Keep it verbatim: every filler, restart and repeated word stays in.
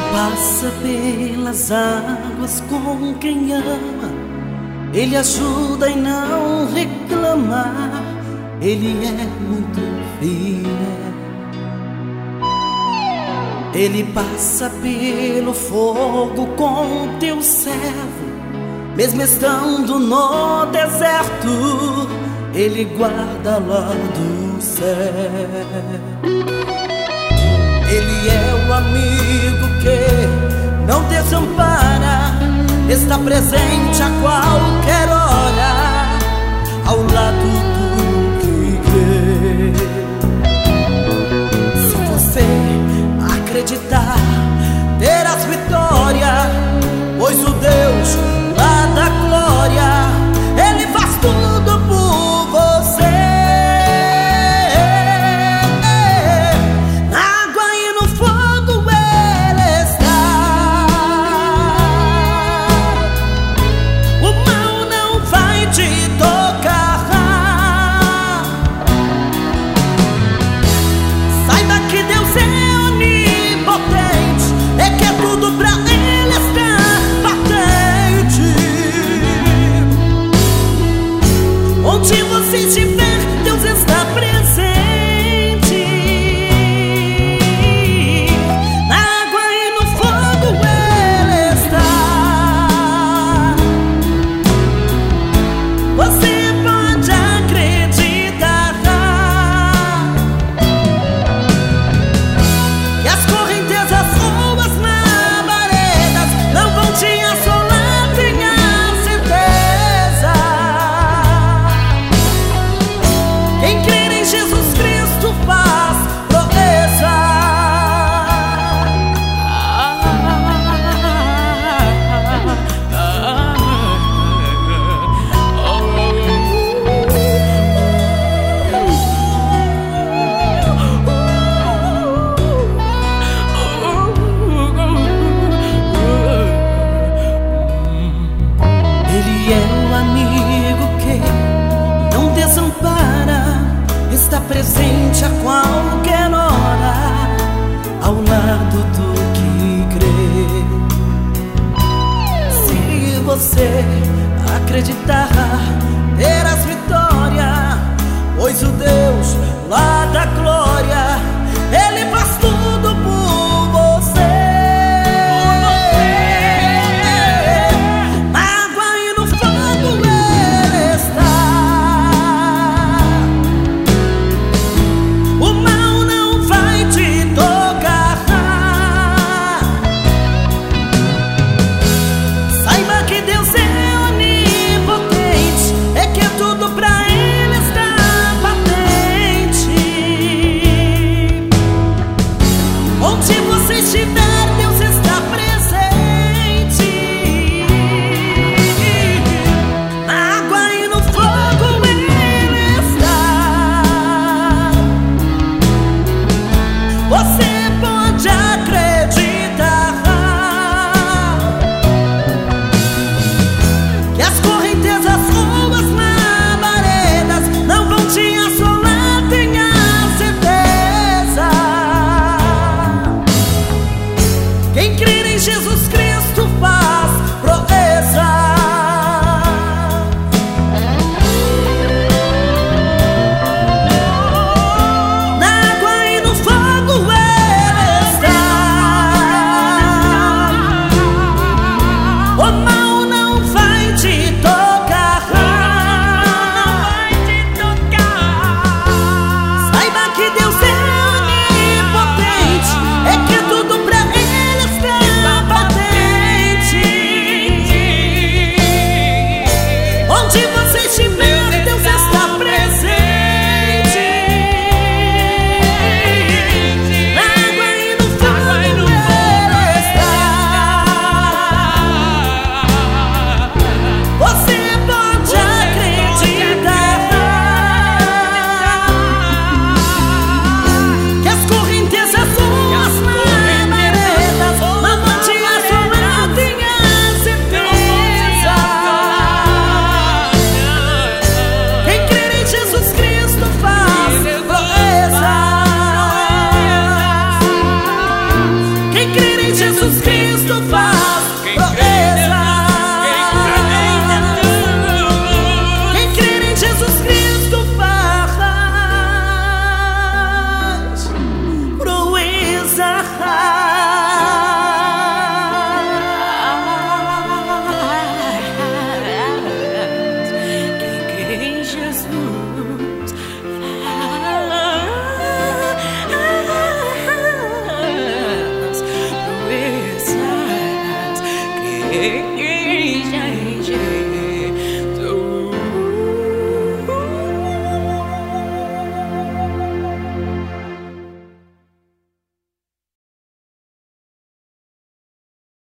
passa pelas águas com quem ama, Ele ajuda e não reclama, Ele é muito fiel. Ele passa pelo fogo com teu servo, mesmo estando no deserto, Ele guarda lá do céu. Ele é o amigo que não desampara, está presente a qualquer hora, ao lado do que crê. Se você acreditar, terás vitória, pois o Deus lá da glória, Ele faz tudo por você. Onde você estiver, Deus está presente. Na água e no fogo Ele está. Você pode acreditar que as correntezas ou as labaredas não vão te assolar, tenha certeza. Quem crer em Jesus Cristo faz proeza. Ele é o amigo que não desampara, está presente a qualquer hora, ao lado do que crê. Se você acreditar, terás vitória, pois o Deus lá da glória, Ele faz tudo por você. Na água e no fogo Ele está. O mal não vai te tocar. Saiba que Deus é onipotente, é que tudo pra Ele está patente. Onde você estiver, Deus está presente. Na água e no fogo Ele está. Você pode acreditar que as correntezas ou as labaredas não vão te assolar, tenha certeza. Quem crer em Jesus Cristo